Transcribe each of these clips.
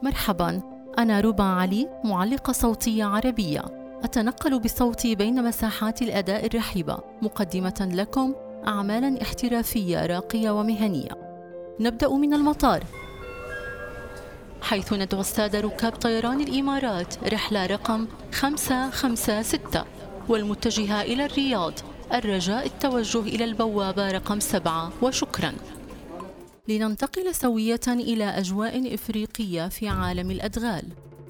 مرحباً، أنا ربى علي، معلقة صوتية عربية، أتنقل بصوتي بين مساحات الأداء الرحيبة، مقدمة لكم أعمالاً احترافية راقية ومهنية. نبدأ من المطار، حيث ندعو السادة ركاب طيران الإمارات رحلة رقم 556 والمتجهة إلى الرياض، الرجاء التوجه إلى البوابة رقم 7 وشكراً. لننتقل سوية إلى أجواء إفريقية في عالم الأدغال.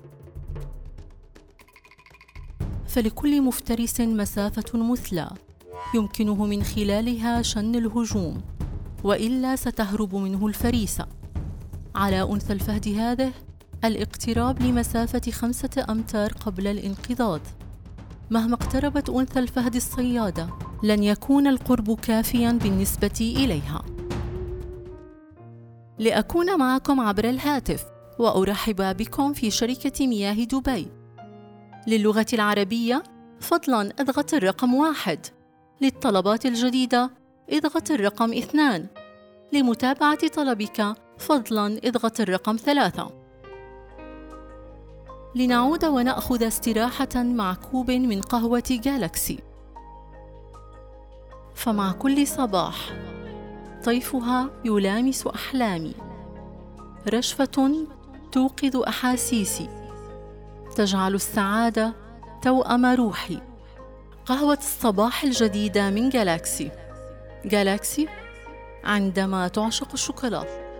فلكل مفترس مسافة مثلى يمكنه من خلالها شن الهجوم، وإلا ستهرب منه الفريسة. على أنثى الفهد هذه الاقتراب لمسافة 5 أمتار قبل الانقضاض. مهما اقتربت أنثى الفهد الصيادة لن يكون القرب كافياً بالنسبة إليها. لأكون معكم عبر الهاتف وأرحب بكم في شركة مياه دبي. للغة العربية فضلاً اضغط الرقم 1، للطلبات الجديدة اضغط الرقم 2، لمتابعة طلبك فضلاً اضغط الرقم 3. لنعود ونأخذ استراحة مع كوب من قهوة جالاكسي. فمع كل صباح طيفها يلامس أحلامي، رشفة توقظ أحاسيسي، تجعل السعادة توأم روحي. قهوة الصباح الجديدة من جالاكسي. جالاكسي، عندما تعشق الشوكولاتة.